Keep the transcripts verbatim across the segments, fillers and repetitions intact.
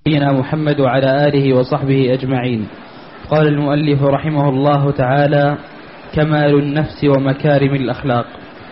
نبينا محمد وعلى آله وصحبه أجمعين. قال المؤلف رحمه الله تعالى: كمال النفس ومكارم الأخلاق.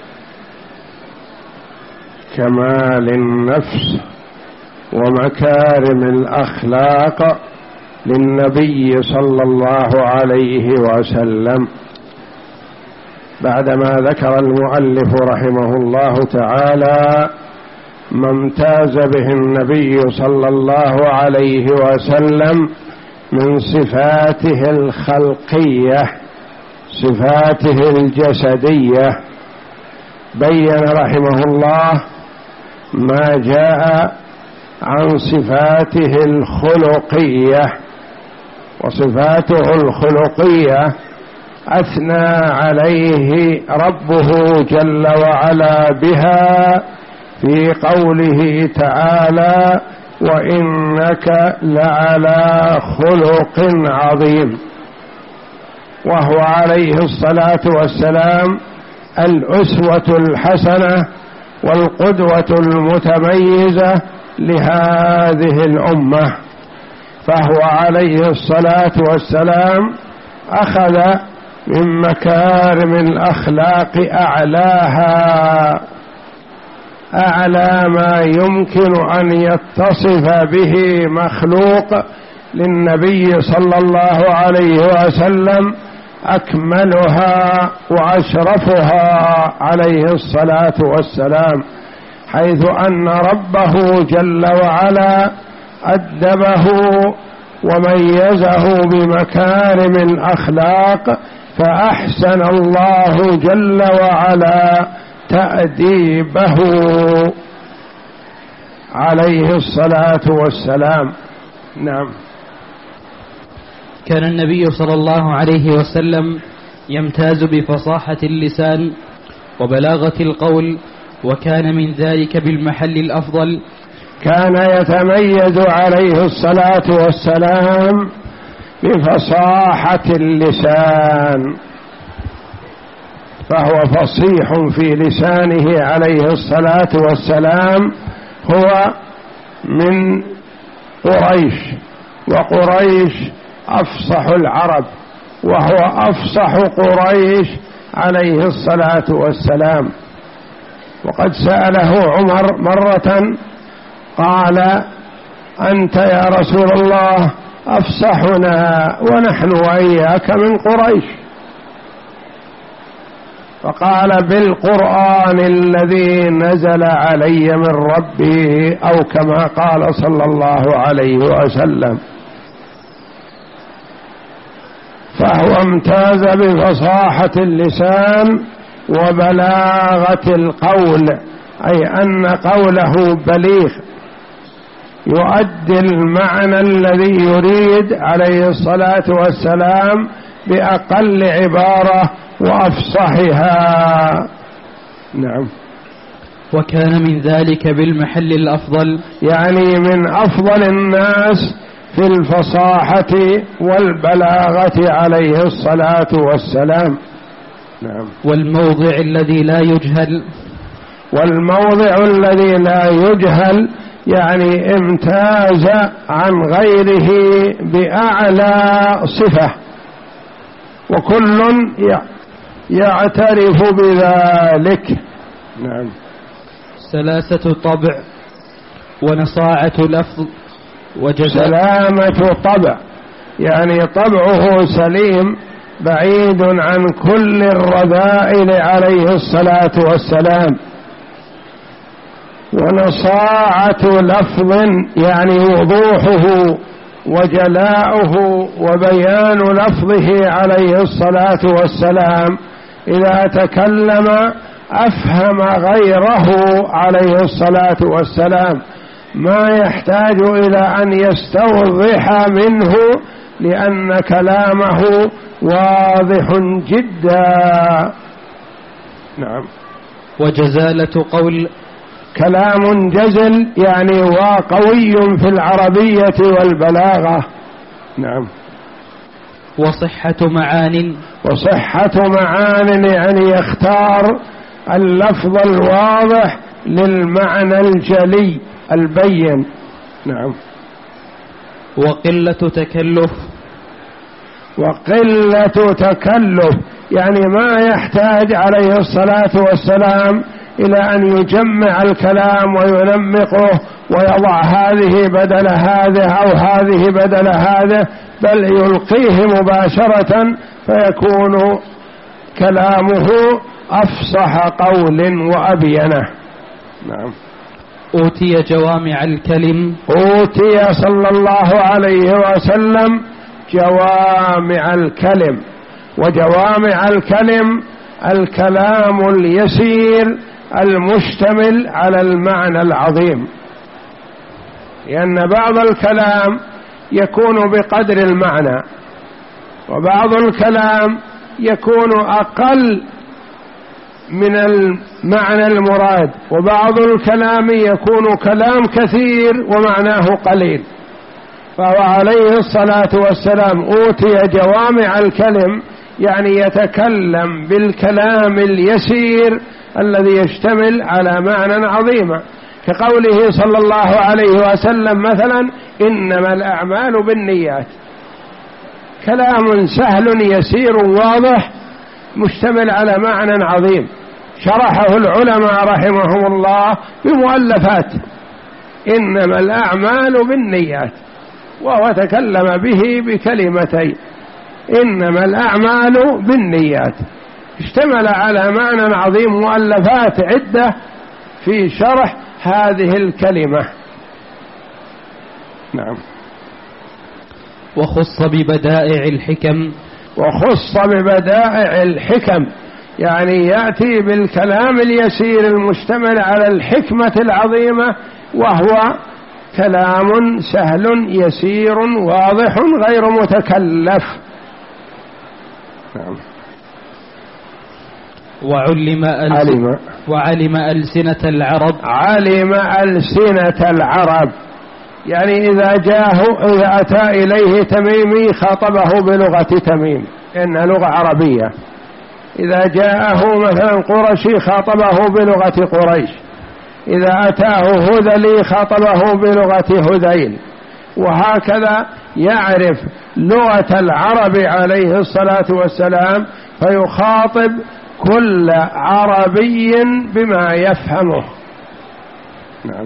كمال النفس ومكارم الأخلاق للنبي صلى الله عليه وسلم. بعدما ذكر المؤلف رحمه الله تعالى ما امتاز به النبي صلى الله عليه وسلم من صفاته الخلقية، صفاته الجسدية، بين رحمه الله ما جاء عن صفاته الخلقية. وصفاته الخلقية أثنى عليه ربه جل وعلا بها في قوله تعالى: وإنك لعلى خلق عظيم. وهو عليه الصلاة والسلام الأسوة الحسنة والقدوة المتميزة لهذه الأمة. فهو عليه الصلاة والسلام أخذ من مكارم الأخلاق أعلاها، أعلى ما يمكن أن يتصف به مخلوق للنبي صلى الله عليه وسلم أكملها وأشرفها عليه الصلاة والسلام، حيث أن ربه جل وعلا أدبه وميزه بمكارم الأخلاق، فأحسن الله جل وعلا تأديبه عليه الصلاة والسلام. نعم. كان النبي صلى الله عليه وسلم يمتاز بفصاحة اللسان وبلاغة القول، وكان من ذلك بالمحل الأفضل. كان يتميز عليه الصلاة والسلام بفصاحة اللسان، فهو فصيح في لسانه عليه الصلاة والسلام. هو من قريش، وقريش أفصح العرب، وهو أفصح قريش عليه الصلاة والسلام. وقد سأله عمر مرة قال: أنت يا رسول الله أفصحنا ونحن وإياك من قريش. فقال: بالقرآن الذي نزل علي من ربي، أو كما قال صلى الله عليه وسلم. فهو امتاز بفصاحة اللسان وبلاغة القول، أي أن قوله بليغ يؤدي المعنى الذي يريد عليه الصلاة والسلام بأقل عبارة وأفصحها. نعم. وكان من ذلك بالمحل الأفضل، يعني من أفضل الناس في الفصاحة والبلاغة عليه الصلاة والسلام. نعم. والموضع الذي لا يجهل، والموضع الذي لا يجهل يعني امتاز عن غيره بأعلى صفة، وكل يعترف بذلك. نعم. سلاسة طبع ونصاعة لفظ وجزاء. سلامة طبع يعني طبعه سليم بعيد عن كل الرذائل عليه الصلاة والسلام. ونصاعة لفظ يعني وضوحه وجلاؤه وبيان لفظه عليه الصلاة والسلام، إذا تكلم أفهم غيره عليه الصلاة والسلام، ما يحتاج إلى أن يستوضح منه، لأن كلامه واضح جدا. نعم. وجزالة قول، كلام جزل يعني وقوي في العربية والبلاغة. نعم. وصحة معان، وصحة معان يعني يختار اللفظ الواضح للمعنى الجلي البين. نعم. وقلة تكلف. وقلة تكلف يعني ما يحتاج عليه الصلاة والسلام إلى أن يجمع الكلام وينمقه ويضع هذه بدل هذه أو هذه بدل هذا، بل يلقيه مباشرة فيكون كلامه أفصح قول وأبينه. نعم. أوتي جوامع الكلم. أوتي صلى الله عليه وسلم جوامع الكلم، وجوامع الكلم الكلام اليسير المشتمل على المعنى العظيم، لأن بعض الكلام يكون بقدر المعنى، وبعض الكلام يكون أقل من المعنى المراد، وبعض الكلام يكون كلام كثير ومعناه قليل. فهو عليه الصلاة والسلام أوتي جوامع الكلم، يعني يتكلم بالكلام اليسير الذي يشتمل على معنى عظيم، كقوله صلى الله عليه وسلم مثلا: إنما الأعمال بالنيات. كلام سهل يسير واضح مشتمل على معنى عظيم، شرحه العلماء رحمهم الله بمؤلفات. إنما الأعمال بالنيات، وهو تكلم به بكلمتين: إنما الأعمال بالنيات، اشتمل على معنى عظيم، مؤلفات عدة في شرح هذه الكلمة. نعم. وخص ببدائع الحكم. وخص ببدائع الحكم يعني يأتي بالكلام اليسير المشتمل على الحكمة العظيمة، وهو كلام سهل يسير واضح غير متكلف. نعم. وعلم علم وعلم ألسنة العرب. علم ألسنة العرب يعني إذا جاءه إذا أتى إليه تميمي خاطبه بلغة تميم، إنها لغة عربية. إذا جاءه مثلا قرشي خاطبه بلغة قريش. إذا أتاه هذلي خاطبه بلغة هذيل، وهكذا يعرف لغة العرب عليه الصلاة والسلام، فيخاطب كل عربي بما يفهمه. نعم.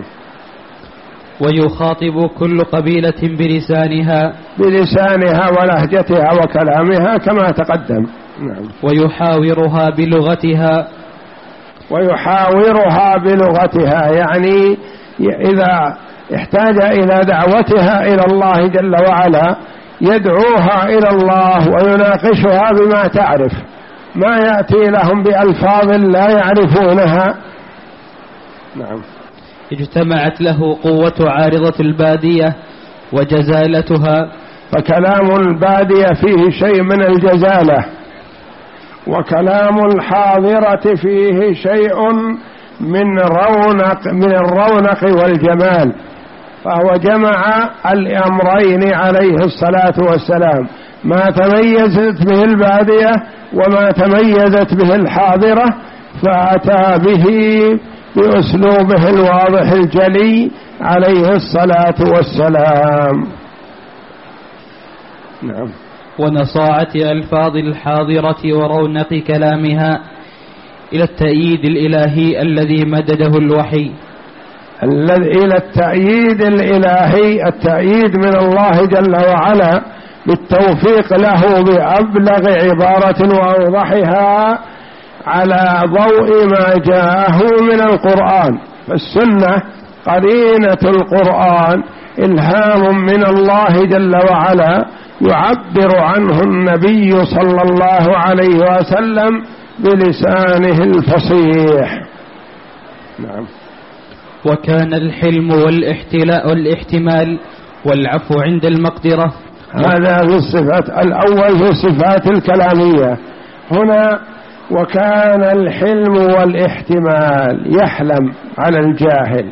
ويخاطب كل قبيلة بلسانها بلسانها ولهجتها وكلامها كما تقدم. نعم. ويحاورها بلغتها. ويحاورها بلغتها يعني إذا احتاج إلى دعوتها إلى الله جل وعلا يدعوها إلى الله ويناقشها بما تعرف، ما يأتي لهم بألفاظ لا يعرفونها. نعم. اجتمعت له قوة عارضة البادية وجزالتها. فكلام البادية فيه شيء من الجزالة، وكلام الحاضرة فيه شيء من رونق من الرونق والجمال، فهو جمع الأمرين عليه الصلاة والسلام، ما تميزت به البادية وما تميزت به الحاضرة، فأتى به بأسلوبه الواضح الجلي عليه الصلاة والسلام. نعم. ونصاعة ألفاظ الحاضرة ورونق كلامها إلى التأييد الإلهي الذي مدده الوحي. إلى التأييد الإلهي، التأييد من الله جل وعلا بالتوفيق له بأبلغ عبارة وأوضحها على ضوء ما جاءه من القرآن. فالسنة قرينة القرآن، إلهام من الله جل وعلا يعبر عنه النبي صلى الله عليه وسلم بلسانه الفصيح. نعم. وكان الحلم والاحتلاء والاحتمال والعفو عند المقدرة. هذا في الصفات الأول في الصفات الكلامية. هنا وكان الحلم والاحتمال، يحلم على الجاهل.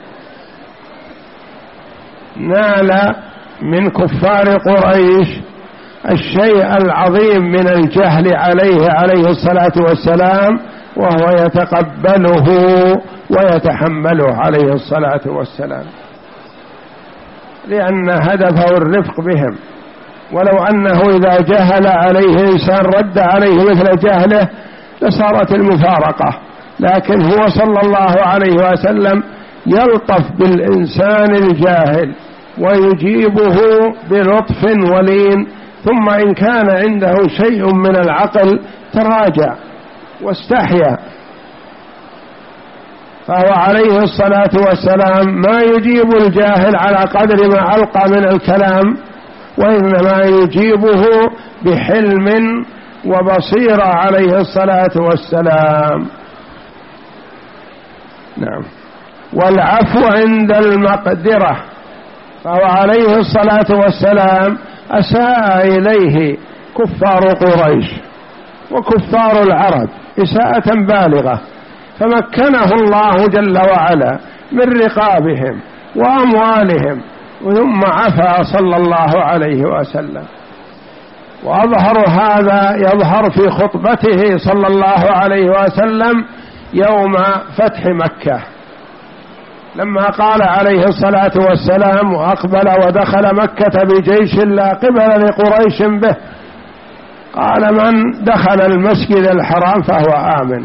نال من كفار قريش الشيء العظيم من الجهل عليه عليه الصلاة والسلام، وهو يتقبله ويتحمله عليه الصلاة والسلام. لأن هدفه الرفق بهم، ولو أنه إذا جهل عليه إنسان رد عليه مثل جهله لصارت المفارقة، لكن هو صلى الله عليه وسلم يلطف بالإنسان الجاهل ويجيبه بلطف ولين، ثم إن كان عنده شيء من العقل تراجع واستحيا. فهو عليه الصلاة والسلام ما يجيب الجاهل على قدر ما ألقى من الكلام، وإنما يجيبه بحلم وبصيرة عليه الصلاة والسلام. نعم. والعفو عند المقدرة، فهو عليه الصلاة والسلام أساء إليه كفار قريش وكفار العرب إساءة بالغة، فمكنه الله جل وعلا من رقابهم وأموالهم، ثم عفا صلى الله عليه وسلم. وأظهر هذا يظهر في خطبته صلى الله عليه وسلم يوم فتح مكة، لما قال عليه الصلاة والسلام: وأقبل ودخل مكة بجيش لا قبل لقريش به، قال: من دخل المسجد الحرام فهو آمن،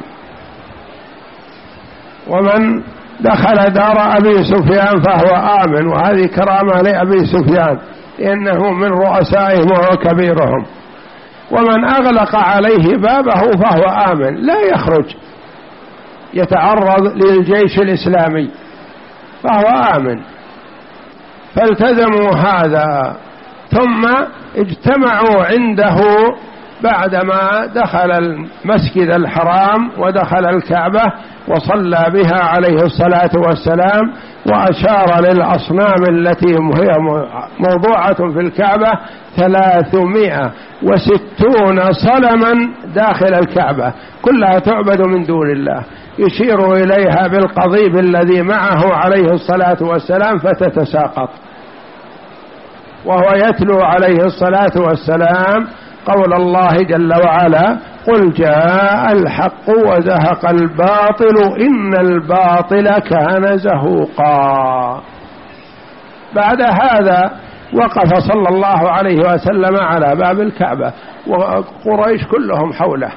ومن دخل دار أبي سفيان فهو آمن. وهذه كرامة لأبي سفيان لأنه من رؤسائهم وهو كبيرهم. ومن أغلق عليه بابه فهو آمن، لا يخرج يتعرض للجيش الإسلامي فهو آمن. فالتزموا هذا، ثم اجتمعوا عنده بعدما دخل المسجد الحرام ودخل الكعبة وصلى بها عليه الصلاة والسلام، وأشار للأصنام التي هي موضوعة في الكعبة ثلاثمائة وستون صنما داخل الكعبة كلها تعبد من دون الله، يشير إليها بالقضيب الذي معه عليه الصلاة والسلام فتتساقط، وهو يتلو عليه الصلاة والسلام قول الله جل وعلا: قل جاء الحق وزهق الباطل إن الباطل كان زهوقا. بعد هذا وقف صلى الله عليه وسلم على باب الكعبة وقريش كلهم حوله،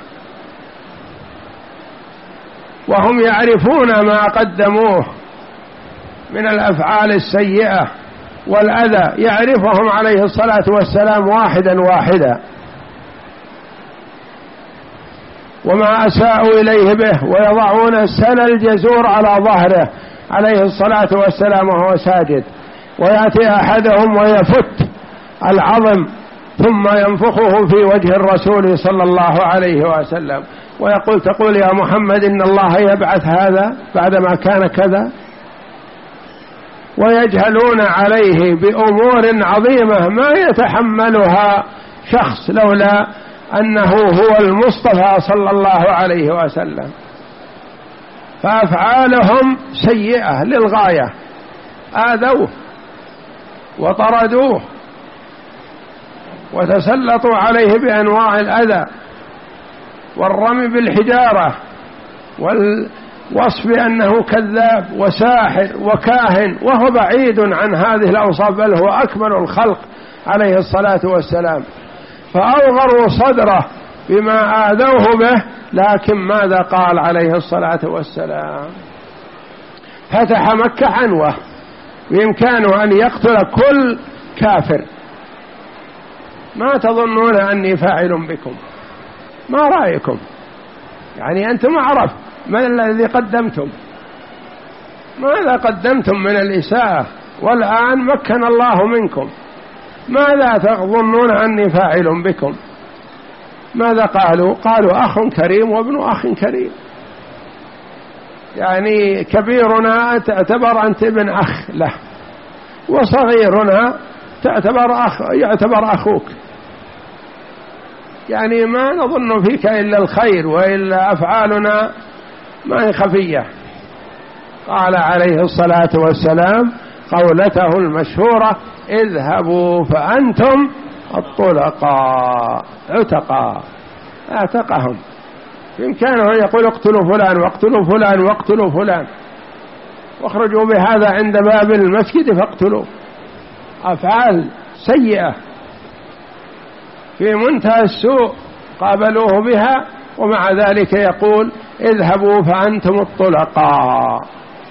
وهم يعرفون ما قدموه من الأفعال السيئة والأذى، يعرفهم عليه الصلاة والسلام واحدا واحدا وما أساءوا إليه به، ويضعون سن الجزور على ظهره عليه الصلاة والسلام وهو ساجد، ويأتي أحدهم ويفت العظم ثم ينفخه في وجه الرسول صلى الله عليه وسلم ويقول: تقول يا محمد إن الله يبعث هذا بعدما كان كذا. ويجهلون عليه بأمور عظيمة ما يتحملها شخص لولا أنه هو المصطفى صلى الله عليه وسلم. فأفعالهم سيئة للغاية، آذوه وطردوه وتسلطوا عليه بأنواع الأذى والرمي بالحجارة والوصف بأنه كذاب وساحر وكاهن، وهو بعيد عن هذه الأوصاف، بل هو أكمل الخلق عليه الصلاة والسلام. فأوغروا صدره بما آذوه به، لكن ماذا قال عليه الصلاة والسلام؟ فتح مكة عنوة بإمكانه أن يقتل كل كافر. ما تظنون أني فاعل بكم؟ ما رأيكم؟ يعني أنتم أعرف من الذي قدمتم، ماذا قدمتم من الإساءة، والآن مكن الله منكم، ماذا تظنون أني فاعل بكم؟ ماذا قالوا؟ قالوا أخ كريم وابن أخ كريم، يعني كبيرنا تعتبر أنت ابن أخ له، وصغيرنا تعتبر أخ يعتبر أخوك، يعني ما نظن فيك إلا الخير، وإلا أفعالنا ما هي خفية. قال عليه الصلاة والسلام قولته المشهورة: اذهبوا فأنتم الطلقاء، عتقاء، اعتقهم. بإمكانه يقول اقتلوا فلان واقتلوا فلان واقتلوا فلان، واخرجوا بهذا عند باب المسجد فاقتلوا، أفعال سيئة في منتهى السوء قابلوه بها، ومع ذلك يقول اذهبوا فأنتم الطلقاء.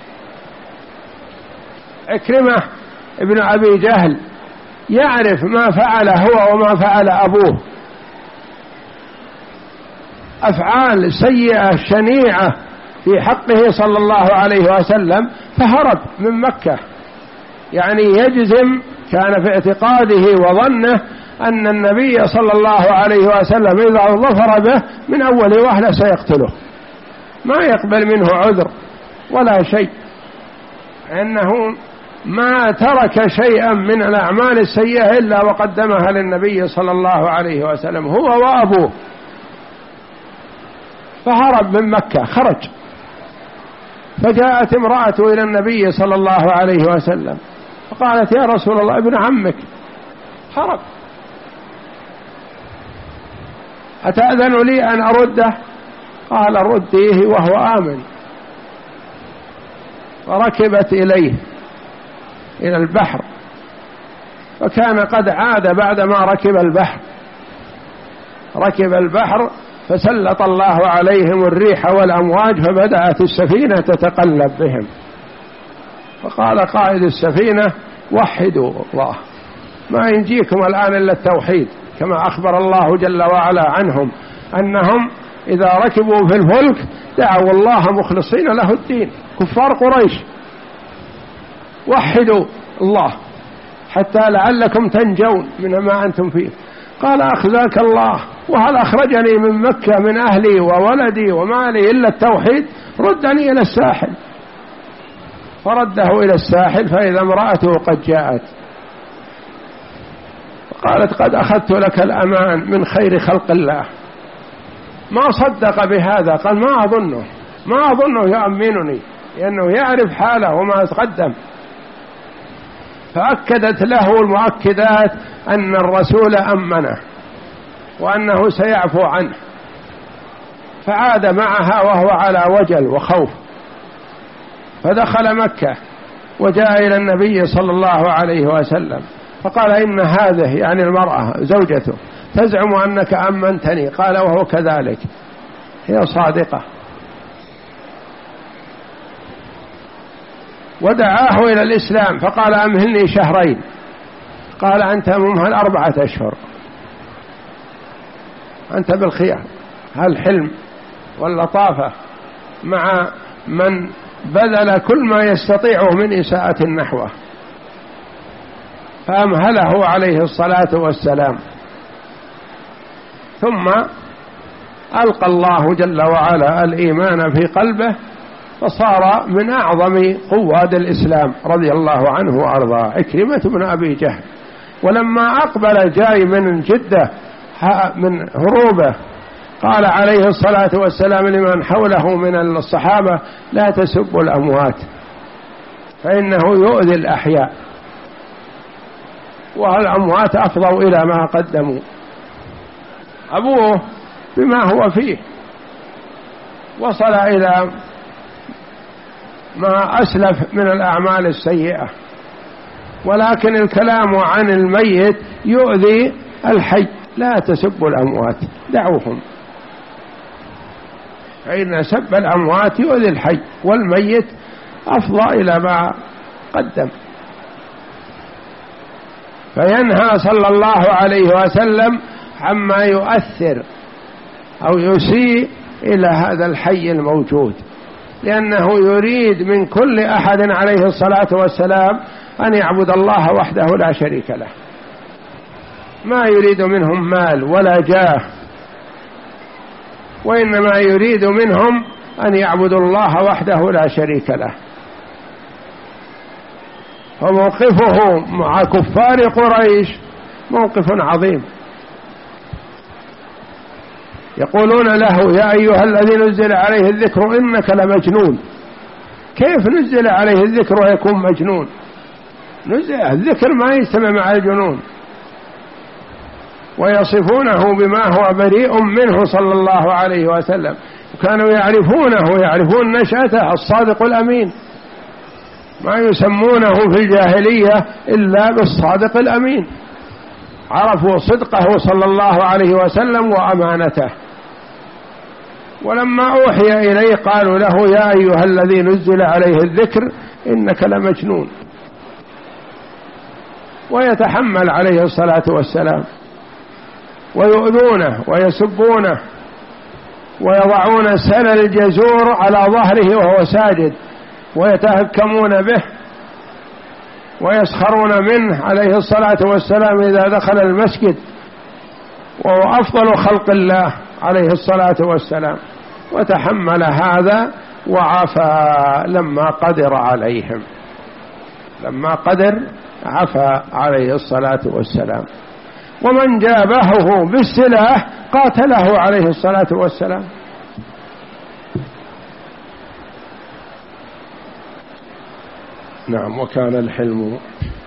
عكرمة ابن أبي جهل يعرف ما فعل هو وما فعل أبوه، أفعال سيئة شنيعة في حقه صلى الله عليه وسلم، فهرب من مكة. يعني يجزم، كان في اعتقاده وظنه أن النبي صلى الله عليه وسلم إذا ظفر به من أول وهلة سيقتله، ما يقبل منه عذر ولا شيء، إنه ما ترك شيئا من الأعمال السيئة إلا وقدمها للنبي صلى الله عليه وسلم هو وأبوه. فهرب من مكة، خرج، فجاءت امرأة إلى النبي صلى الله عليه وسلم فقالت يا رسول الله ابن عمك هرب، أتأذن لي أن أرده؟ قال رديه وهو آمن. فركبت إليه إلى البحر، فكان قد عاد بعدما ركب البحر، ركب البحر فسلط الله عليهم الريح والأمواج، فبدأت السفينة تتقلب بهم. فقال قائد السفينة وحدوا الله، ما ينجيكم الآن إلا التوحيد، كما أخبر الله جل وعلا عنهم أنهم إذا ركبوا في الفلك دعوا الله مخلصين له الدين، كفار قريش، وحدوا الله حتى لعلكم تنجون من ما أنتم فيه. قال أخزاك الله، وهل أخرجني من مكة من أهلي وولدي ومالي إلا التوحيد؟ ردني إلى الساحل. فرده إلى الساحل فإذا امرأته قد جاءت، قالت قد أخذت لك الأمان من خير خلق الله. ما صدق بهذا، قال ما أظنه ما أظنه يؤمنني، لأنه يعرف حاله وما تقدم. فأكدت له المؤكدات أن الرسول أمنه وأنه سيعفو عنه، فعاد معها وهو على وجل وخوف. فدخل مكة وجاء إلى النبي صلى الله عليه وسلم فقال إن هذه يعني المرأة زوجته تزعم أنك أمنتني. قال وهو كذلك، هي صادقة. ودعاه إلى الإسلام فقال أمهلني شهرين. قال أنت ممهل أربعة أشهر، أنت بالخيار. هالحلم واللطافة مع من بذل كل ما يستطيعه من إساءة نحوه. فأمهله عليه الصلاة والسلام، ثم ألقى الله جل وعلا الإيمان في قلبه، فصار من أعظم قواد الإسلام رضي الله عنه وأرضاه، عكرمة بن أبي جهل. ولما أقبل جاي من جدة من هروبه قال عليه الصلاة والسلام لمن حوله من الصحابة لا تسبوا الأموات فإنه يؤذي الأحياء، والأموات أفضوا إلى ما قدموا. أبوه بما هو فيه وصل إلى ما أسلف من الأعمال السيئة، ولكن الكلام عن الميت يؤذي الحي. لا تسبوا الأموات، دعوهم، فإن سب الأموات يؤذي الحي، والميت أفضى إلى ما قدم. فينهى صلى الله عليه وسلم عما يؤثر أو يسيء إلى هذا الحي الموجود، لأنه يريد من كل أحد عليه الصلاة والسلام أن يعبد الله وحده لا شريك له، ما يريد منهم مال ولا جاه، وإنما يريد منهم أن يعبدوا الله وحده لا شريك له. وموقفه مع كفار قريش موقف عظيم. يقولون له يا أيها الذي نزل عليه الذكر إنك لمجنون. كيف نزل عليه الذكر ويكون مجنون؟ نزل الذكر ما يجتمع مع الجنون. ويصفونه بما هو بريء منه صلى الله عليه وسلم، وكانوا يعرفونه، يعرفون نشأته الصادق الأمين. ما يسمونه في الجاهلية إلا بالصادق الأمين، عرفوا صدقه صلى الله عليه وسلم وأمانته. ولما أوحي إليه قالوا له يا أيها الذي نزل عليه الذكر إنك لمجنون، ويتحمل عليه الصلاة والسلام، ويؤذونه ويسبونه ويضعون سل الجزور على ظهره وهو ساجد ويتهكمون به ويسخرون منه عليه الصلاة والسلام إذا دخل المسجد، وهو أفضل خلق الله عليه الصلاة والسلام، وتحمل هذا وعفى لما قدر عليهم، لما قدر عفى عليه الصلاة والسلام. ومن جابهه بالسلاح قاتله عليه الصلاة والسلام. نعم. وكان الحلم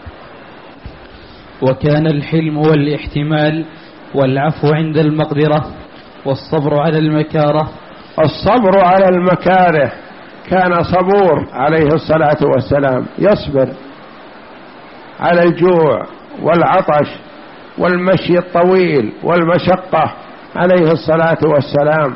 وكان الحلم والاحتمال والعفو عند المقدرة والصبر على المكاره. الصبر على المكاره، كان صبور عليه الصلاة والسلام، يصبر على الجوع والعطش والمشي الطويل والمشقة عليه الصلاة والسلام.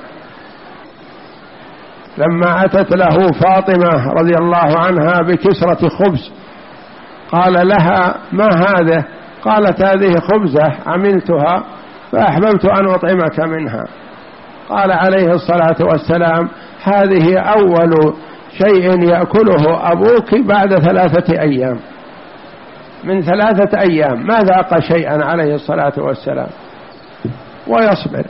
لما أتت له فاطمة رضي الله عنها بكسرة خبز قال لها ما هذا؟ قالت هذه خبزة عملتها فأحببت أن أطعمك منها. قال عليه الصلاة والسلام هذه أول شيء يأكله أبوك بعد ثلاثة أيام، من ثلاثة أيام ما ذاق شيئا عليه الصلاة والسلام. ويصبر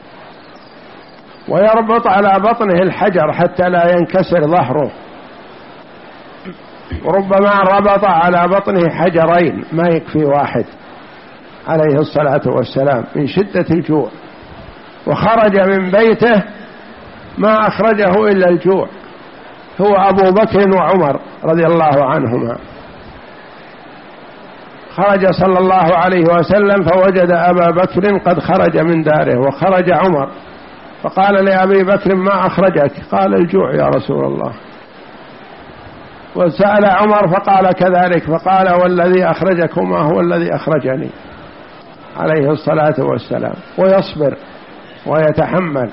ويربط على بطنه الحجر حتى لا ينكسر ظهره، وربما ربط على بطنه حجرين ما يكفي واحد عليه الصلاة والسلام من شدة الجوع. وخرج من بيته ما أخرجه إلا الجوع، هو أبو بكر وعمر رضي الله عنهما. خرج صلى الله عليه وسلم فوجد أبا بكر قد خرج من داره، وخرج عمر فقال لأبي بكر ما أخرجك؟ قال الجوع يا رسول الله. وسأل عمر فقال كذلك، فقال والذي أخرجكما هو الذي أخرجني عليه الصلاة والسلام. ويصبر ويتحمل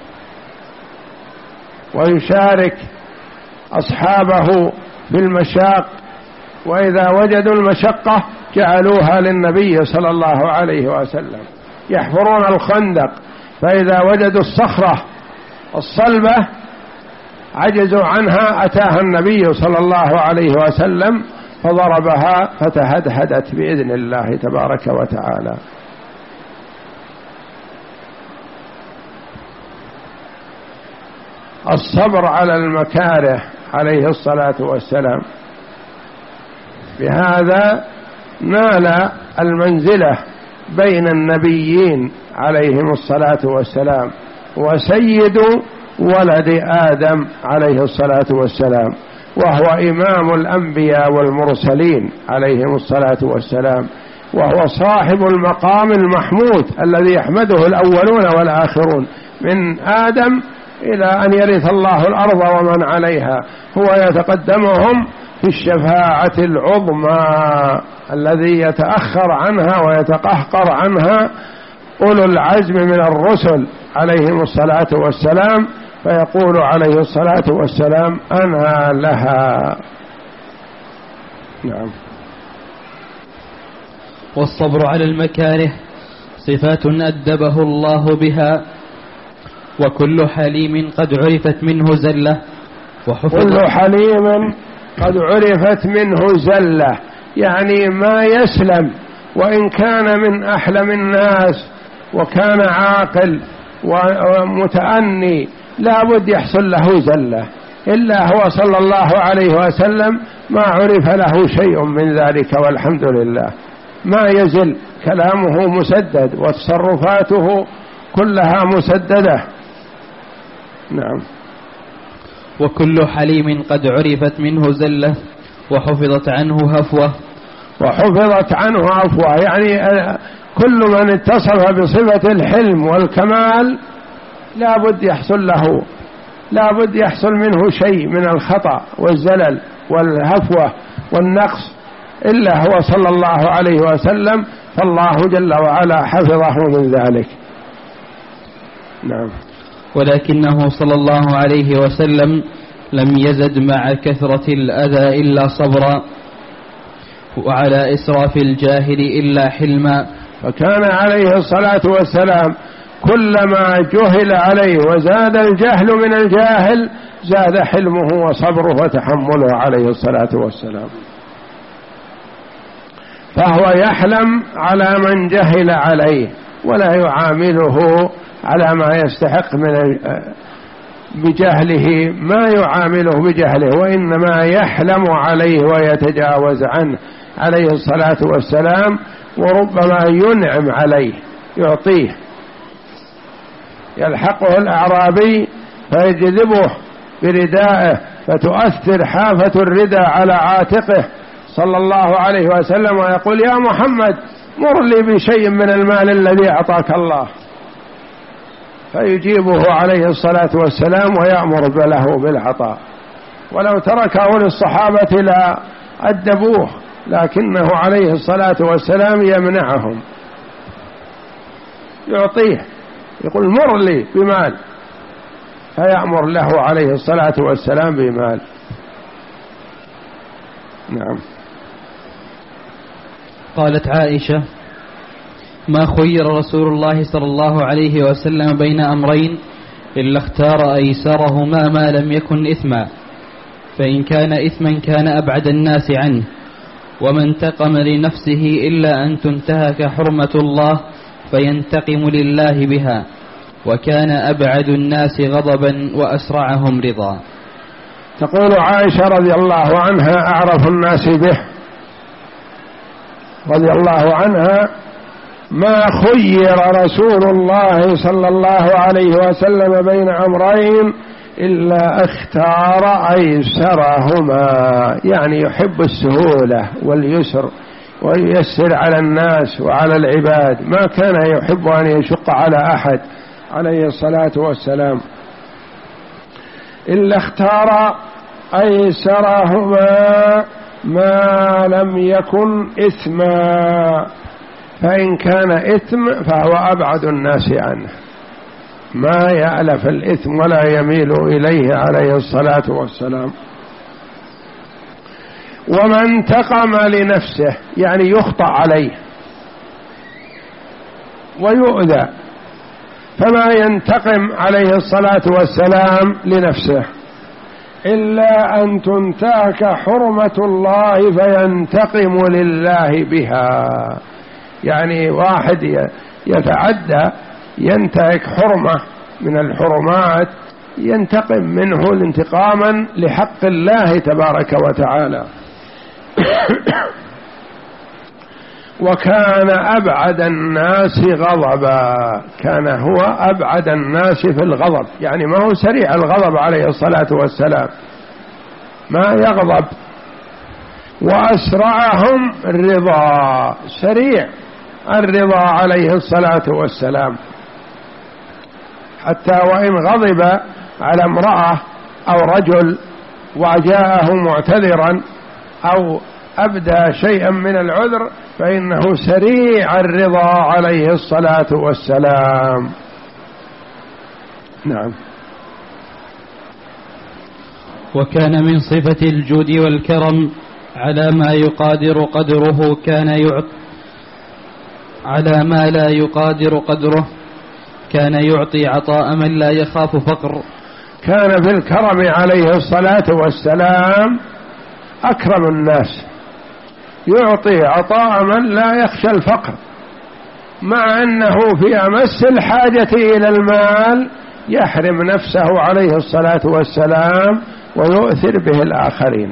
ويشارك أصحابه بالمشاق، وإذا وجدوا المشقة جعلوها للنبي صلى الله عليه وسلم. يحفرون الخندق فإذا وجدوا الصخرة الصلبة عجزوا عنها أتاها النبي صلى الله عليه وسلم فضربها فتهدهدت بإذن الله تبارك وتعالى. الصبر على المكاره عليه الصلاة والسلام، بهذا نال المنزلة بين النبيين عليهم الصلاة والسلام، وسيد ولد آدم عليه الصلاة والسلام، وهو إمام الأنبياء والمرسلين عليهم الصلاة والسلام، وهو صاحب المقام المحمود الذي يحمده الأولون والآخرون من آدم إلى أن يرث الله الأرض ومن عليها. هو يتقدمهم في الشفاعة العظمى الذي يتأخر عنها ويتقهقر عنها أولو العزم من الرسل عليهم الصلاة والسلام، فيقول عليه الصلاة والسلام أنا لها. نعم. والصبر على المكاره صفات أدبه الله بها، وكل حليم قد عرفت منه زلة وحفظت. كل حليم قد عرفت منه زلة، يعني ما يسلم وإن كان من أحلم الناس وكان عاقل ومتأني لا بد يحصل له زلة، إلا هو صلى الله عليه وسلم ما عرف له شيء من ذلك، والحمد لله ما يزل، كلامه مسدد وتصرفاته كلها مسددة. نعم. وكل حليم قد عرفت منه زلة وحفظت عنه هفوة. وحفظت عنه هفوة يعني كل من اتصف بصفة الحلم والكمال لا بد يحصل له لا بد يحصل منه شيء من الخطأ والزلل والهفوة والنقص إلا هو صلى الله عليه وسلم، فالله جل وعلا حفظه من ذلك. نعم. ولكنه صلى الله عليه وسلم لم يزد مع كثرة الأذى إلا صبرا، وعلى إسراف الجاهل إلا حلما. فكان عليه الصلاة والسلام كلما جهل عليه وزاد الجهل من الجاهل زاد حلمه وصبره وتحمله عليه الصلاة والسلام، فهو يحلم على من جهل عليه ولا يعامله على ما يستحق من بجهله، ما يعامله بجهله، وإنما يحلم عليه ويتجاوز عنه عليه الصلاة والسلام، وربما ينعم عليه يعطيه. يلحقه الأعرابي فيجذبه بردائه فتؤثر حافة الردى على عاتقه صلى الله عليه وسلم ويقول: يا محمد مر لي بشيء من المال الذي أعطاك الله، فيجيبه عليه الصلاة والسلام ويأمر له بالعطاء. ولو تركه للصحابة لا أدبوه، لكنه عليه الصلاة والسلام يمنعهم، يعطيه، يقول: مر لي بمال، فيأمر له عليه الصلاة والسلام بمال. نعم. قالت عائشة: ما خير رسول الله صلى الله عليه وسلم بين أمرين إلا اختار أيسرهما ما لم يكن إثما، فإن كان إثما كان أبعد الناس عنه، وما انتقم لنفسه إلا أن تنتهك حرمة الله فينتقم لله بها، وكان أبعد الناس غضبا وأسرعهم رضا. تقول عائشة رضي الله عنها: أعرف الناس به رضي الله عنها، ما خير رسول الله صلى الله عليه وسلم بين أمرين إلا اختار أيسرهما، يعني يحب السهولة واليسر وييسر على الناس وعلى العباد، ما كان يحب أن يشق على أحد عليه الصلاة والسلام، إلا اختار أيسرهما ما لم يكن إثما، فإن كان إثم فهو أبعد الناس عنه، ما يألف الإثم ولا يميل إليه عليه الصلاة والسلام. وما انتقم لنفسه، يعني يخطأ عليه ويؤذى، فما ينتقم عليه الصلاة والسلام لنفسه إلا أن تنتهك حرمة الله فينتقم لله بها، يعني واحد يتعدى ينتهك حرمة من الحرمات ينتقم منه انتقاما لحق الله تبارك وتعالى. وكان أبعد الناس غضبا، كان هو أبعد الناس في الغضب، يعني ما هو سريع الغضب عليه الصلاة والسلام، ما يغضب. وأسرعهم الرضا، سريع الرضا عليه الصلاة والسلام، حتى وإن غضب على امرأة أو رجل وجاءه معتذرا أو أبدى شيئا من العذر فإنه سريع الرضا عليه الصلاة والسلام. نعم. وكان من صفة الجود والكرم على ما يقادر قدره كان يعطي على ما لا يقادر قدره كان يعطي عطاء من لا يخاف فقر. كان في الكرم عليه الصلاة والسلام أكرم الناس، يعطي عطاء من لا يخشى الفقر، مع أنه في أمس الحاجة إلى المال يحرم نفسه عليه الصلاة والسلام ويؤثر به الآخرين.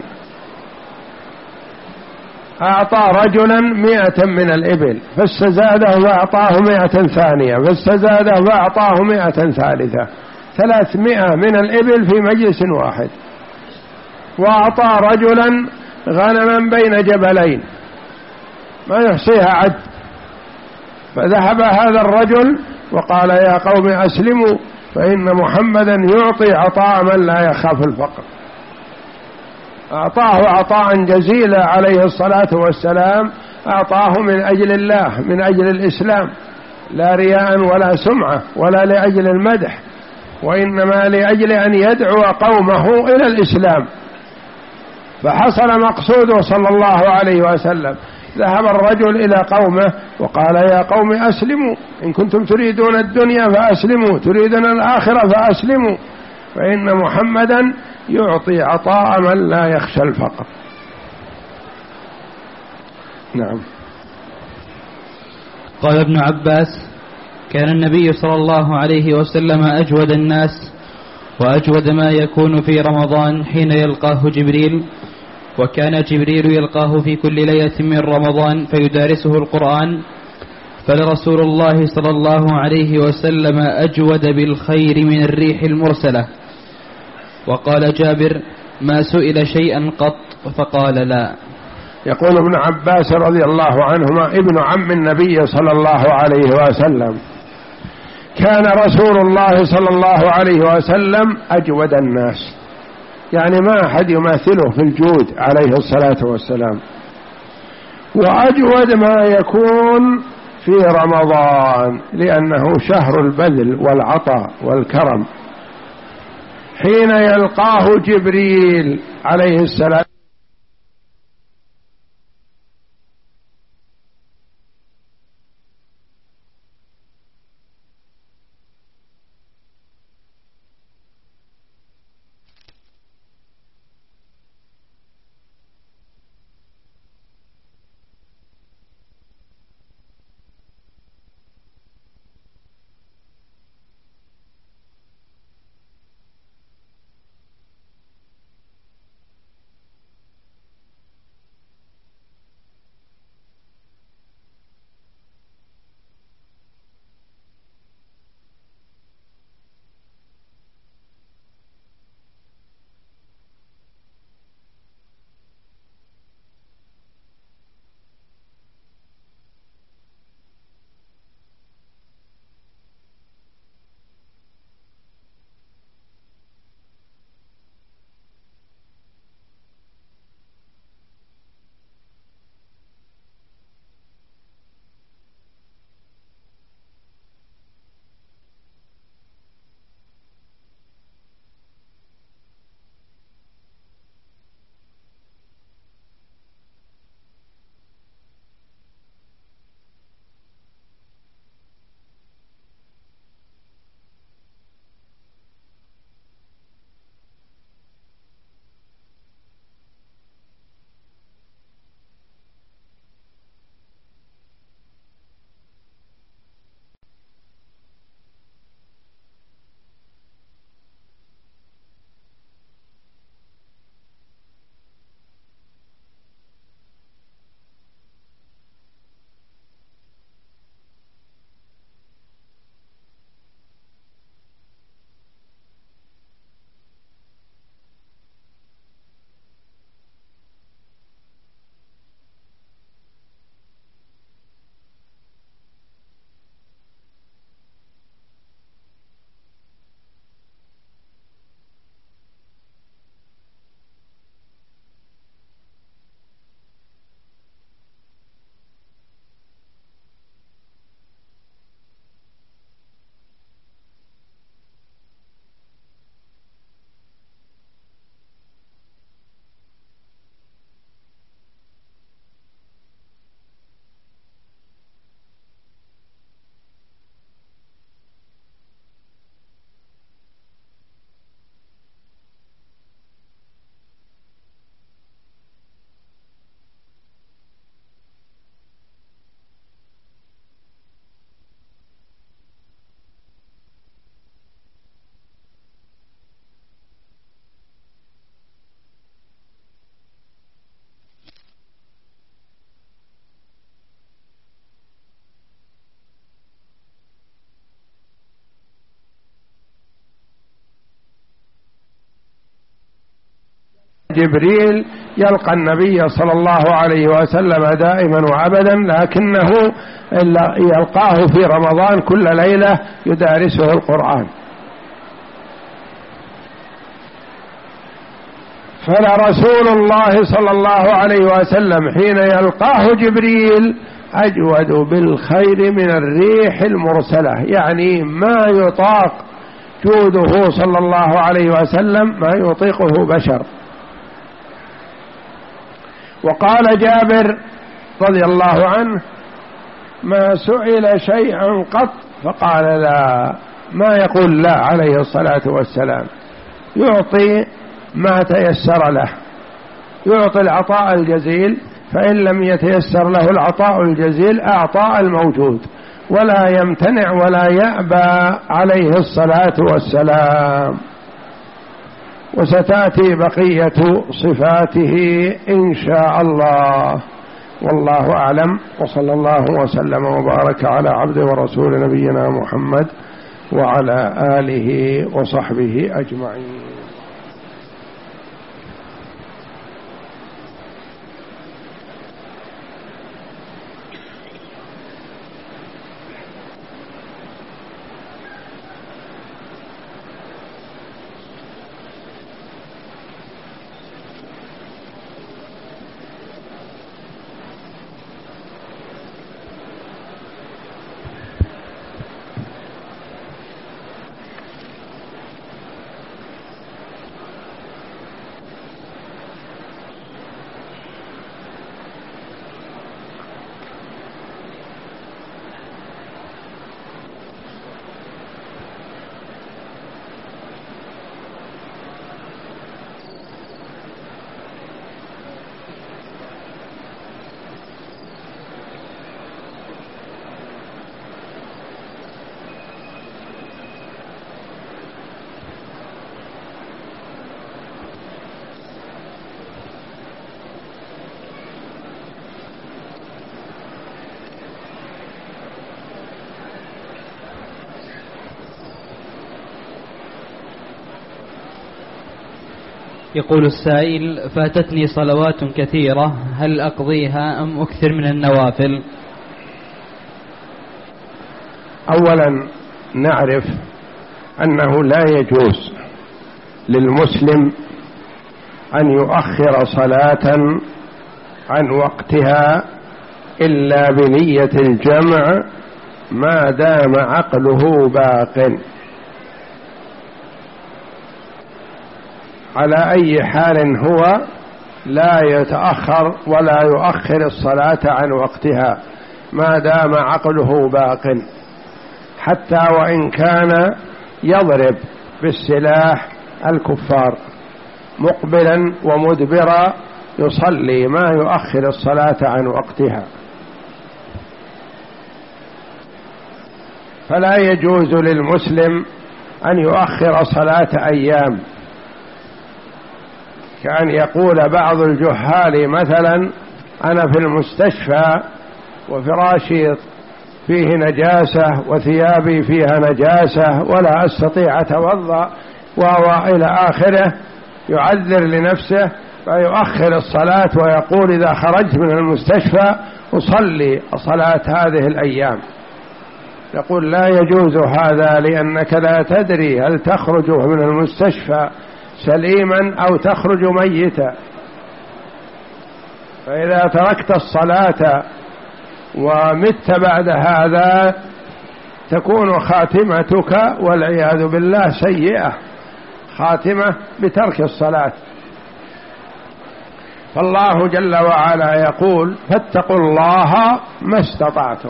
أعطى رجلا مئة من الإبل فاستزاده فأعطاه مئة ثانية فاستزاده فأعطاه مئة ثالثة، ثلاثمائة من الإبل في مجلس واحد. وأعطى رجلا غنما بين جبلين ما يحصيها عد، فذهب هذا الرجل وقال: يا قوم أسلموا فإن محمدا يعطي عطاء من لا يخاف الفقر. أعطاه عطاء جزيلا عليه الصلاة والسلام، أعطاه من أجل الله، من أجل الإسلام، لا رياء ولا سمعة ولا لأجل المدح، وإنما لأجل أن يدعو قومه إلى الإسلام. فحصل مقصوده صلى الله عليه وسلم. ذهب الرجل إلى قومه وقال: يا قوم أسلموا، إن كنتم تريدون الدنيا فأسلموا، تريدون الآخرة فأسلموا، فإن محمدا يعطي عطاء من لا يخشى الفقر. نعم. قال ابن عباس: كان النبي صلى الله عليه وسلم أجود الناس، وأجود ما يكون في رمضان حين يلقاه جبريل، وكان جبريل يلقاه في كل ليلة من رمضان فيدارسه القرآن، فلرسول الله صلى الله عليه وسلم أجود بالخير من الريح المرسلة. وقال جابر: ما سئل شيئا قط فقال لا. يقول ابن عباس رضي الله عنهما ابن عم النبي صلى الله عليه وسلم: كان رسول الله صلى الله عليه وسلم أجود الناس، يعني ما أحد يماثله في الجود عليه الصلاة والسلام، وأجود ما يكون في رمضان لأنه شهر البذل والعطاء والكرم، حين يلقاه جبريل عليه السلام جبريل يلقى النبي صلى الله عليه وسلم دائما وأبدا، لكنه يلقاه في رمضان كل ليلة يدارسه القرآن. فلرسول الله صلى الله عليه وسلم حين يلقاه جبريل أجود بالخير من الريح المرسلة، يعني ما يطاق جوده صلى الله عليه وسلم ما يطيقه بشر. وقال جابر رضي الله عنه: ما سئل شيئا قط فقال لا، ما يقول لا عليه الصلاة والسلام، يعطي ما تيسر له، يعطي العطاء الجزيل، فإن لم يتيسر له العطاء الجزيل أعطاء الموجود، ولا يمتنع ولا يأبى عليه الصلاة والسلام. وستأتي بقية صفاته إن شاء الله، والله أعلم، وصلى الله وسلم وبارك على عبده ورسول نبينا محمد وعلى آله وصحبه أجمعين. يقول السائل: فاتتني صلوات كثيرة، هل أقضيها أم أكثر من النوافل؟ أولا نعرف أنه لا يجوز للمسلم أن يؤخر صلاة عن وقتها إلا بنية الجمع ما دام عقله باق، على أي حال هو لا يتأخر ولا يؤخر الصلاة عن وقتها ما دام عقله باق، حتى وإن كان يضرب بالسلاح الكفار مقبلا ومدبرا يصلي ما يؤخر الصلاة عن وقتها. فلا يجوز للمسلم أن يؤخر صلاة أيام، كأن يقول بعض الجهال مثلا: أنا في المستشفى وفراشي فيه نجاسة وثيابي فيها نجاسة ولا أستطيع أتوضأ وإلى آخره، يعذر لنفسه فيؤخر الصلاة ويقول إذا خرجت من المستشفى أصلي صلاة هذه الأيام. يقول لا يجوز هذا، لأنك لا تدري هل تخرج من المستشفى سليما أو تخرج ميتا، فإذا تركت الصلاة ومت بعد هذا تكون خاتمتك والعياذ بالله سيئة، خاتمة بترك الصلاة. فالله جل وعلا يقول: فاتقوا الله ما استطعتم،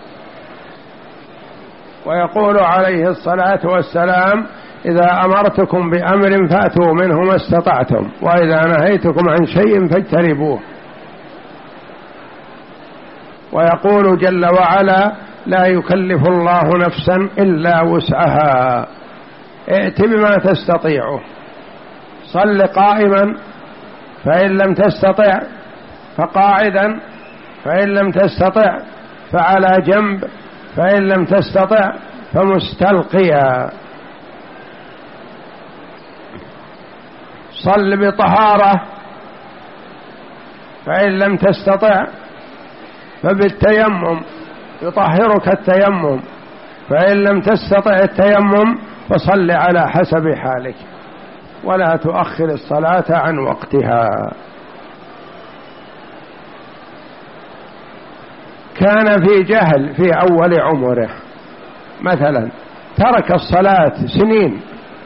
ويقول عليه الصلاة والسلام: إذا أمرتكم بأمر فأتوا منه ما استطعتم، وإذا نهيتكم عن شيء فاجتنبوه. ويقول جل وعلا: لا يكلف الله نفسا إلا وسعها، ائت بما تستطيعه، صل قائما فإن لم تستطع فقاعدا، فإن لم تستطع فعلى جنب، فإن لم تستطع فمستلقيا، صل بطهارة، فإن لم تستطع فبالتيمم يطهرك ولا تؤخر الصلاة عن وقتها. كان في جهل في أول عمره مثلا، ترك الصلاة سنين،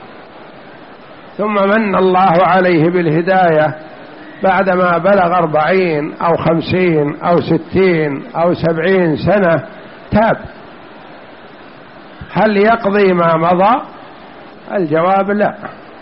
ثم من الله عليه بالهداية بعدما بلغ أربعين أو خمسين أو ستين أو سبعين سنة تاب، هل يقضي ما مضى؟ الجواب لا.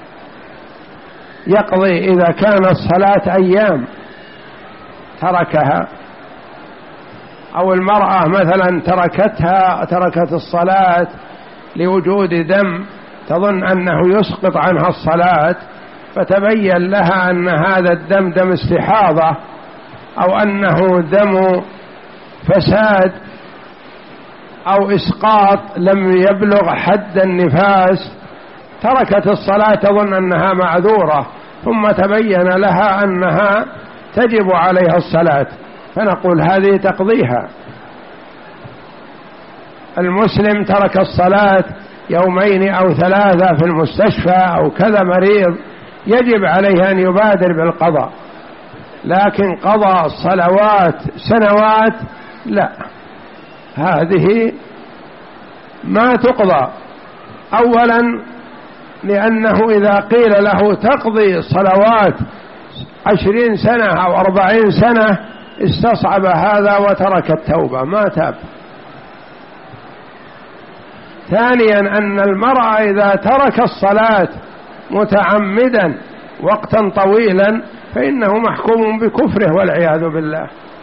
يقضي إذا كان الصلاة أيام تركها، أو المرأة مثلا تركتها تركت الصلاة لوجود دم تظن أنه يسقط عنها الصلاة، فتبين لها أن هذا الدم دم استحاضة أو أنه دم فساد أو إسقاط لم يبلغ حد النفاس، تركت الصلاة تظن أنها معذورة، ثم تبين لها أنها تجب عليها الصلاة، فنقول هذه تقضيها. المسلم ترك الصلاة يومين أو ثلاثة في المستشفى أو كذا مريض، يجب عليه أن يبادر بالقضاء، لكن قضاء الصلوات سنوات لا، هذه ما تقضى. أولا لأنه إذا قيل له تقضي صلوات عشرين سنة أو أربعين سنة استصعب هذا وترك التوبة ما تاب. ثانيا أن المرأة إذا ترك الصلاة متعمدا وقتا طويلا فإنه محكوم بكفره والعياذ بالله.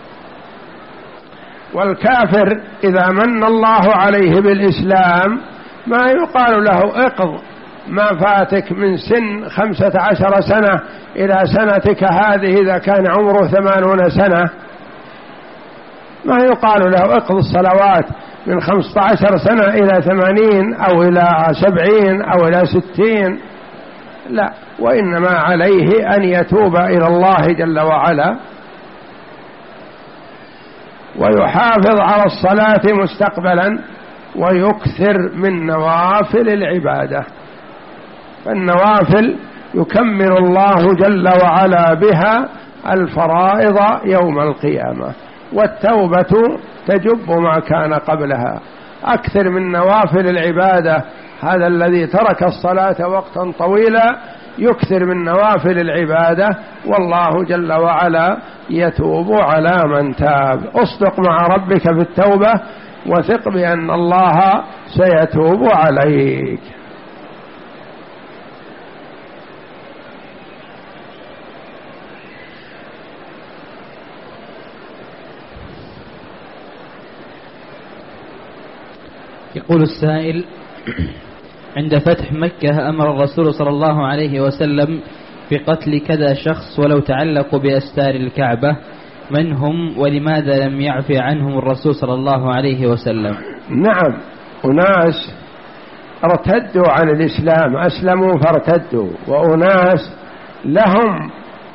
والكافر إذا من الله عليه بالإسلام ما يقال له اقض ما فاتك من سن خمسة عشر سنة إلى سنتك هذه إذا كان عمره ثمانون سنة، ما يقال له اقض الصلوات من خمسة عشر سنة إلى ثمانين أو إلى سبعين أو إلى ستين، لا، وإنما عليه أن يتوب إلى الله جل وعلا ويحافظ على الصلاة مستقبلا ويكثر من نوافل العبادة. فالنوافل يكمل الله جل وعلا بها الفرائض يوم القيامة، والتوبة تجب ما كان قبلها. أكثر من نوافل العبادة، هذا الذي ترك الصلاة وقتا طويلا يكثر من نوافل العبادة، والله جل وعلا يتوب على من تاب. اصدق مع ربك في التوبة وثق بأن الله سيتوب عليك. يقول السائل: عند فتح مكة أمر الرسول صلى الله عليه وسلم بقتل كذا شخص ولو تعلقوا بأستار الكعبة، من هم ولماذا لم يعفي عنهم الرسول صلى الله عليه وسلم؟ نعم، أناس ارتدوا عن الإسلام، أسلموا فارتدوا، وأناس لهم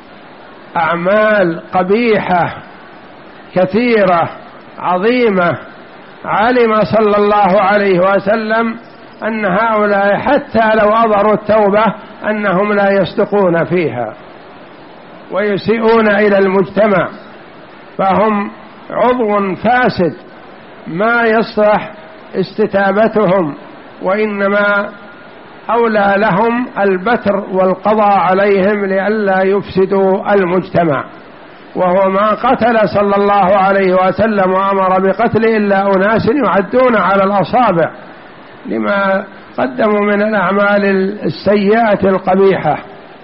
أعمال قبيحة كثيرة عظيمة، علم صلى الله عليه وسلم أن هؤلاء حتى لو أظهروا التوبة أنهم لا يصدقون فيها ويسيئون إلى المجتمع، فهم عضو فاسد ما يصلح استتابتهم، وإنما أولى لهم البتر والقضاء عليهم لئلا يفسدوا المجتمع. وهو ما قتل صلى الله عليه وسلم وأمر بقتل إلا أناس يعدون على الأصابع لما قدموا من الأعمال السيئة القبيحة.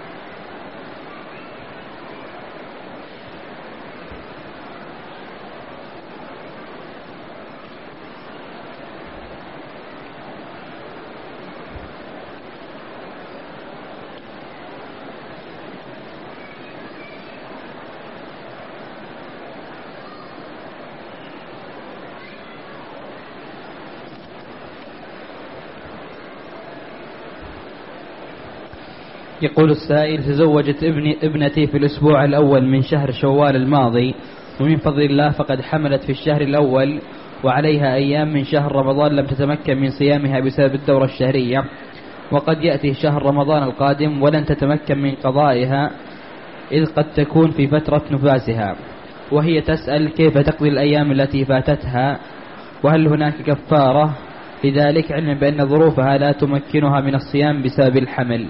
يقول السائل: تزوجت ابني ابنتي في الأسبوع الأول من شهر شوال الماضي، ومن فضل الله فقد حملت في الشهر الأول، وعليها أيام من شهر رمضان لم تتمكن من صيامها بسبب الدورة الشهرية، وقد يأتي شهر رمضان القادم ولن تتمكن من قضائها إذ قد تكون في فترة نفاسها، وهي تسأل كيف تقضي الأيام التي فاتتها، وهل هناك كفارة لذلك، علما بأن ظروفها لا تمكنها من الصيام بسبب الحمل؟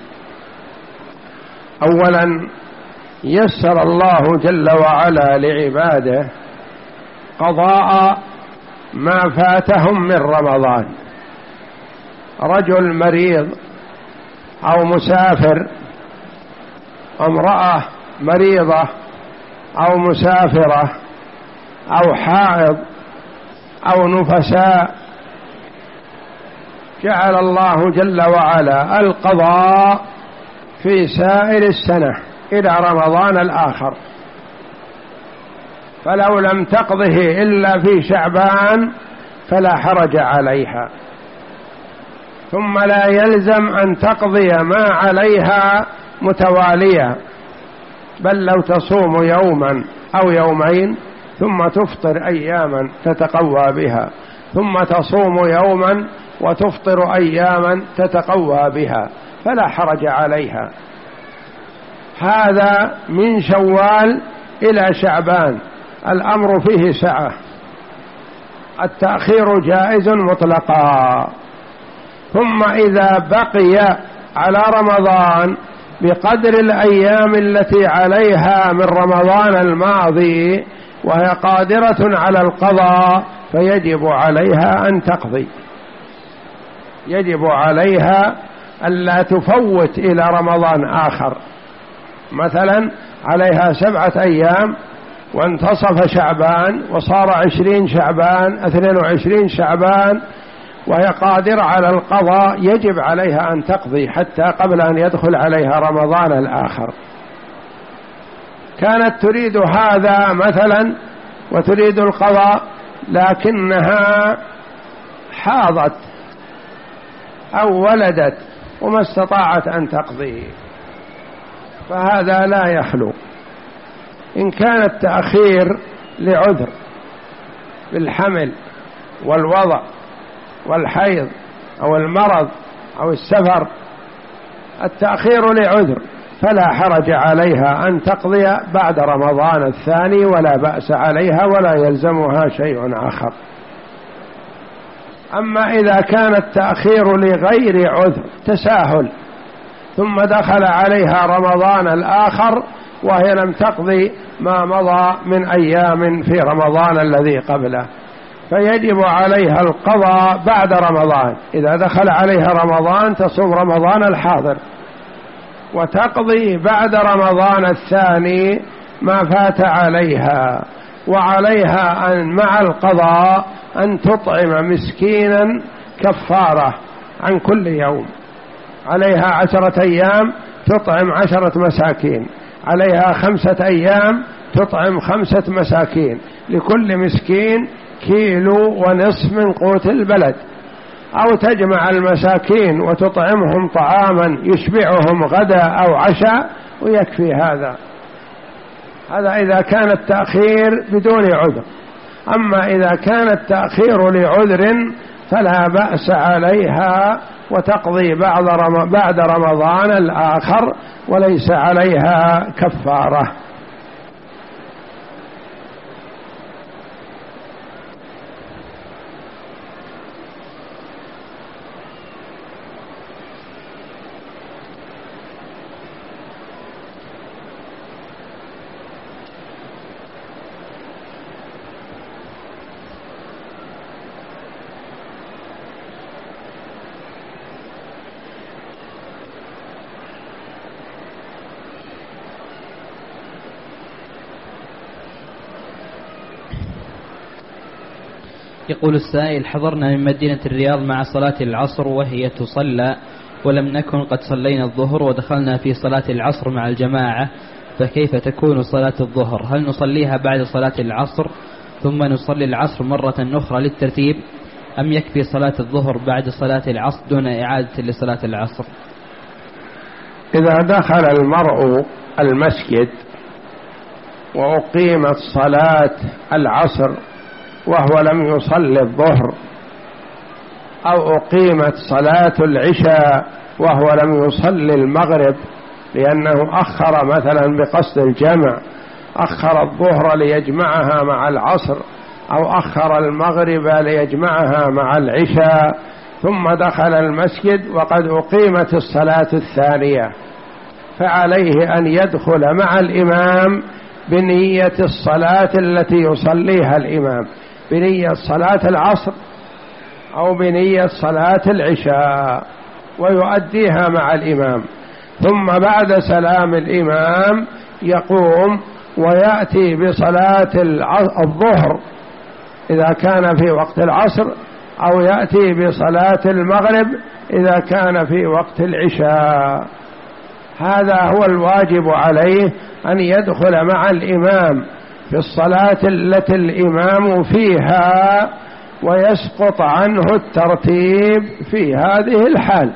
أولا يسر الله جل وعلا لعباده قضاء ما فاتهم من رمضان. رجل مريض أو مسافر، امرأة مريضة أو مسافرة أو حائض أو نفساء، جعل الله جل وعلا القضاء في سائر السنة إلى رمضان الآخر، فلو لم تقضه إلا في شعبان فلا حرج عليها، ثم لا يلزم أن تقضي ما عليها متواليا، بل لو تصوم يوما أو يومين ثم تفطر أياما تتقوى بها، ثم تصوم يوما وتفطر أياما تتقوى بها، فلا حرج عليها. هذا من شوال إلى شعبان الأمر فيه سعة، التأخير جائز مطلقا. ثم إذا بقي على رمضان بقدر الأيام التي عليها من رمضان الماضي وهي قادرة على القضاء، فيجب عليها أن تقضي، يجب عليها ألا تفوت إلى رمضان آخر. مثلا عليها سبعة أيام وانتصف شعبان وصار عشرين شعبان اثنين وعشرين شعبان وهي قادرة على القضاء، يجب عليها أن تقضي حتى قبل أن يدخل عليها رمضان الآخر. كانت تريد هذا مثلا وتريد القضاء لكنها حاضت أو ولدت وما استطاعت أن تقضي، فهذا لا يخلو. إن كان التأخير لعذر بالحمل والوضع والحيض أو المرض أو السفر، التأخير لعذر، فلا حرج عليها أن تقضي بعد رمضان الثاني، ولا بأس عليها ولا يلزمها شيء آخر. أما إذا كان التأخير لغير عذر تساهل ثم دخل عليها رمضان الآخر وهي لم تقضي ما مضى من أيام في رمضان الذي قبله، فيجب عليها القضاء بعد رمضان. إذا دخل عليها رمضان تصوم رمضان الحاضر وتقضي بعد رمضان الثاني ما فات عليها، وعليها أن مع القضاء أن تطعم مسكينا كفارة عن كل يوم. عليها عشرة أيام تطعم عشرة مساكين، عليها خمسة أيام تطعم خمسة مساكين، لكل مسكين كيلو ونصف من قوت البلد، أو تجمع المساكين وتطعمهم طعاما يشبعهم غدا أو عشاء ويكفي هذا. هذا إذا كان التأخير بدون عذر. أما إذا كان التأخير لعذر فلا بأس عليها وتقضي بعد رمضان الآخر وليس عليها كفارة. يقول السائل: حضرنا من مدينة الرياض مع صلاة العصر وهي تصلى، ولم نكن قد صلينا الظهر ودخلنا في صلاة العصر مع الجماعة، فكيف تكون صلاة الظهر؟ هل نصليها بعد صلاة العصر ثم نصلي العصر مرة أخرى للترتيب، أم يكفي صلاة الظهر بعد صلاة العصر دون إعادة لصلاة العصر؟ إذا دخل المرء المسجد وأقيمت صلاة العصر وهو لم يصلي الظهر أو أقيمت صلاة العشاء وهو لم يصلي المغرب لأنه أخر مثلا بقصد الجمع، أخر الظهر ليجمعها مع العصر، أو أخر المغرب ليجمعها مع العشاء، ثم دخل المسجد وقد أقيمت الصلاة الثانية، فعليه أن يدخل مع الإمام بنية الصلاة التي يصليها الإمام، بنية صلاة العصر أو بنية صلاة العشاء، ويؤديها مع الإمام. ثم بعد سلام الإمام يقوم ويأتي بصلاة الظهر إذا كان في وقت العصر، أو يأتي بصلاة المغرب إذا كان في وقت العشاء. هذا هو الواجب عليه، أن يدخل مع الإمام في الصلاة التي الإمام فيها، ويسقط عنه الترتيب في هذه الحال،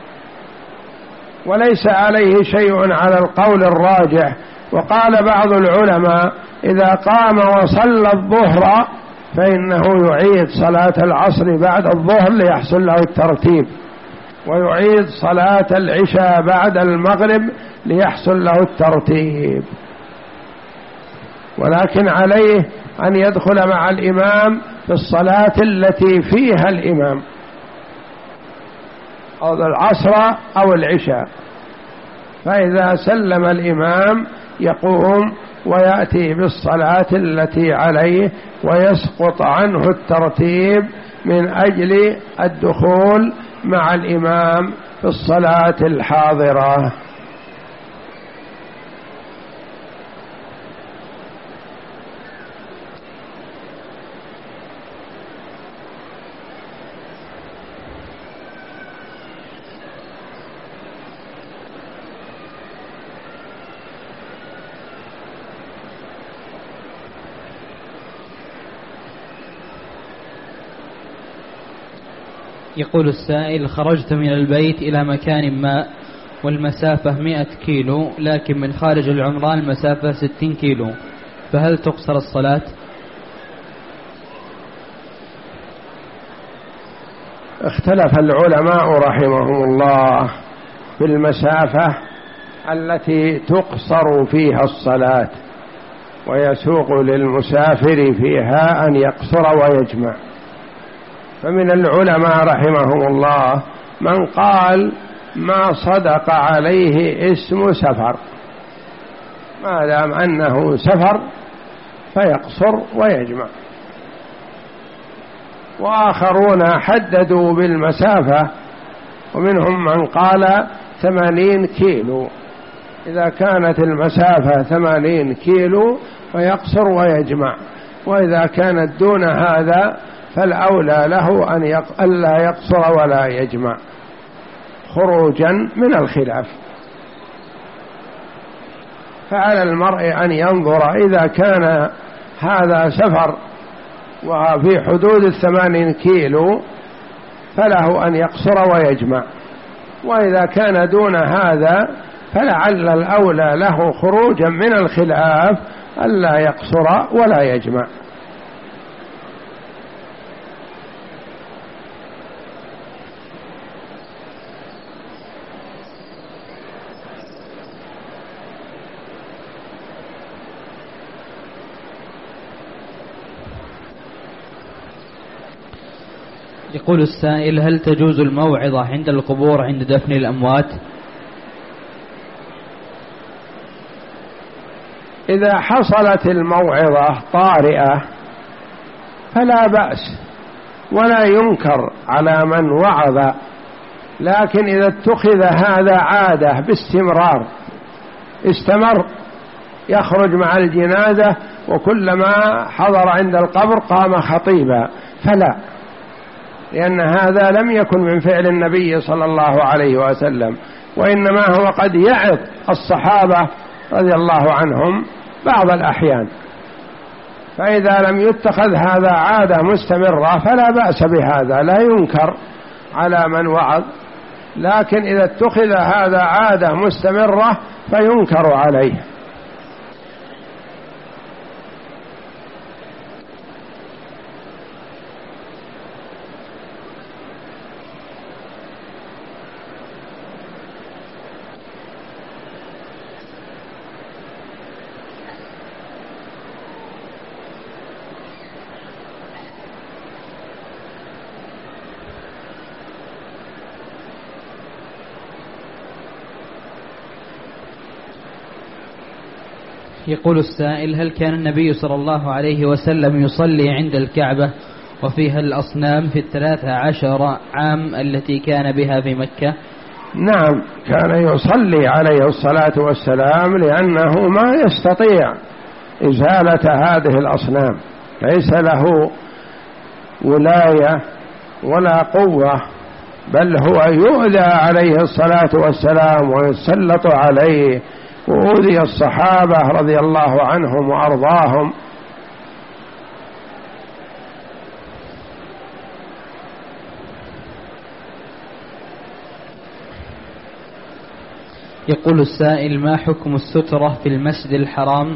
وليس عليه شيء على القول الراجح. وقال بعض العلماء إذا قام وصلى الظهر فإنه يعيد صلاة العصر بعد الظهر ليحصل له الترتيب، ويعيد صلاة العشاء بعد المغرب ليحصل له الترتيب، ولكن عليه أن يدخل مع الإمام في الصلاة التي فيها الإمام، أو العصر أو العشاء. فإذا سلم الإمام يقوم ويأتي بالصلاة التي عليه، ويسقط عنه الترتيب من أجل الدخول مع الإمام في الصلاة الحاضرة. يقول السائل: خرجت من البيت إلى مكان ما والمسافة مئة كيلو، لكن من خارج العمران المسافة ستين كيلو، فهل تقصر الصلاة؟ اختلف العلماء رحمهم الله في المسافة التي تقصر فيها الصلاة، ويسوق للمسافر فيها أن يقصر ويجمع. فمن العلماء رحمهم الله من قال ما صدق عليه اسم سفر، ما دام أنه سفر فيقصر ويجمع. وآخرون حددوا بالمسافة، ومنهم من قال ثمانين كيلو، إذا كانت المسافة ثمانين كيلو فيقصر ويجمع، وإذا كانت دون هذا فالأولى له أن يق... ألا يقصر ولا يجمع، خروجا من الخلاف. فعلى المرء أن ينظر، إذا كان هذا سفر وفي حدود الثمانين كيلو فله أن يقصر ويجمع، وإذا كان دون هذا فلعل الأولى له خروجا من الخلاف ألا يقصر ولا يجمع. يقول السائل: هل تجوز الموعظة عند القبور عند دفن الأموات؟ إذا حصلت الموعظة طارئة فلا بأس ولا ينكر على من وعظ، لكن إذا اتخذ هذا عادة باستمرار، استمر يخرج مع الجنازة وكلما حضر عند القبر قام خطيبا، فلا، لأن هذا لم يكن من فعل النبي صلى الله عليه وسلم، وإنما هو قد يعظ الصحابة رضي الله عنهم بعض الأحيان. فإذا لم يتخذ هذا عادة مستمرة فلا بأس بهذا، لا ينكر على من وعظ، لكن إذا اتخذ هذا عادة مستمرة فينكر عليه. يقول السائل: هل كان النبي صلى الله عليه وسلم يصلي عند الكعبة وفيها الأصنام في الثلاثة عشر عام التي كان بها في مكة؟ نعم، كان يصلي عليه الصلاة والسلام لأنه ما يستطيع إزالة هذه الأصنام، ليس له ولاية ولا قوة، بل هو يؤذى عليه الصلاة والسلام ويسلط عليه، وأوذي الصحابة رضي الله عنهم وأرضاهم. يقول السائل: ما حكم السترة في المسجد الحرام؟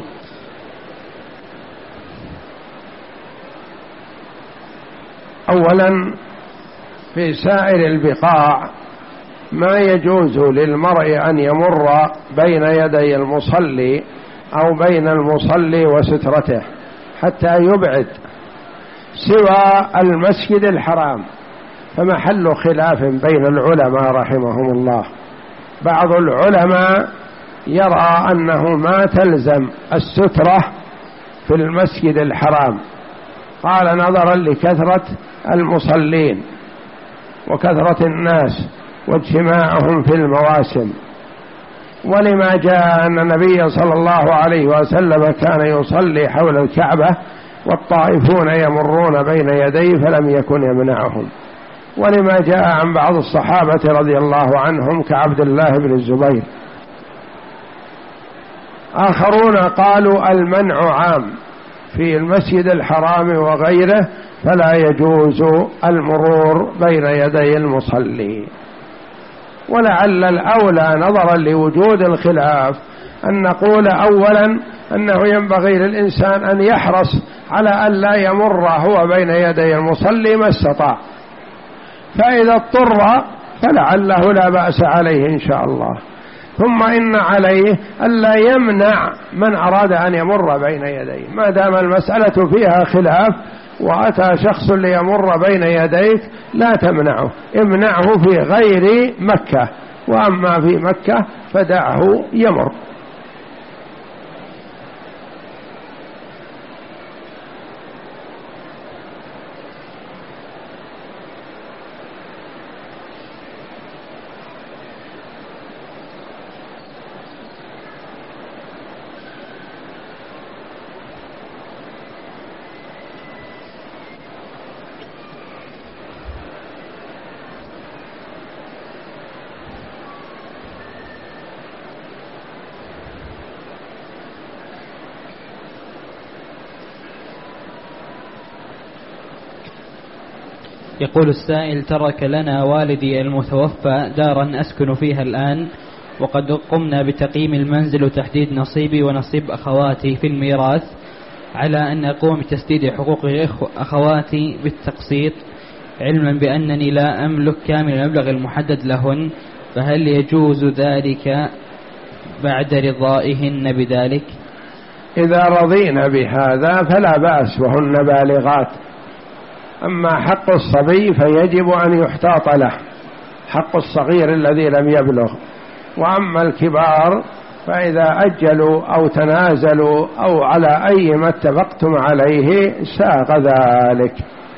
أولا، في سائر البقاع ما يجوز للمرء أن يمر بين يدي المصلي أو بين المصلي وسترته حتى يبعد، سوى المسجد الحرام فمحل خلاف بين العلماء رحمهم الله. بعض العلماء يرى أنه ما تلزم السترة في المسجد الحرام، قال نظرا لكثرة المصلين وكثرة الناس واجتماعهم في المواسم، ولما جاء أن النبي صلى الله عليه وسلم كان يصلي حول الكعبة والطائفون يمرون بين يديه فلم يكن يمنعهم، ولما جاء عن بعض الصحابة رضي الله عنهم كعبد الله بن الزبير. آخرون قالوا المنع عام في المسجد الحرام وغيره، فلا يجوز المرور بين يدي المصلي. ولعل الأولى نظرا لوجود الخلاف أن نقول أولا أنه ينبغي للإنسان أن يحرص على أن لا يمر هو بين يدي المصلي ما استطاع، فإذا اضطر فلعله لا بأس عليه إن شاء الله. ثم إن عليه ألا يمنع من أراد أن يمر بين يديه، ما دام المسألة فيها خلاف وأتى شخص ليمر بين يديك لا تمنعه، امنعه في غير مكة، وأما في مكة فدعه يمر. يقول السائل: ترك لنا والدي المتوفى دارا أسكن فيها الآن، وقد قمنا بتقييم المنزل وتحديد نصيبي ونصيب أخواتي في الميراث، على أن أقوم بتسديد حقوق أخواتي بالتقسيط، علما بأنني لا أملك كامل المبلغ المحدد لهن، فهل يجوز ذلك بعد رضائهن بذلك؟ إذا رضينا بهذا فلا بأس وهن بالغات. أما حق الصبي فيجب أن يحتاط له، حق الصغير الذي لم يبلغ. وأما الكبار فإذا أجلوا أو تنازلوا أو على أي ما اتفقتم عليه ساغ ذلك.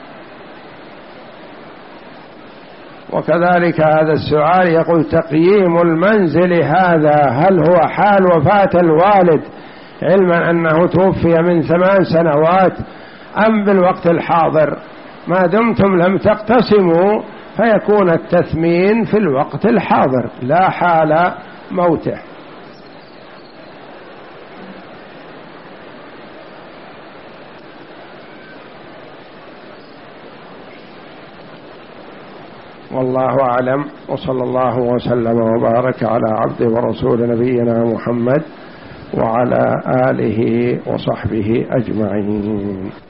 وكذلك هذا السؤال يقول: تقييم المنزل هذا هل هو حال وفاة الوالد علما أنه توفي من ثمان سنوات أم بالوقت الحاضر؟ ما دمتم لم تقتسموا فيكون التثمين في الوقت الحاضر لا حال موته. والله أعلم، وصلى الله وسلم وبارك على عبده ورسول نبينا محمد وعلى آله وصحبه أجمعين.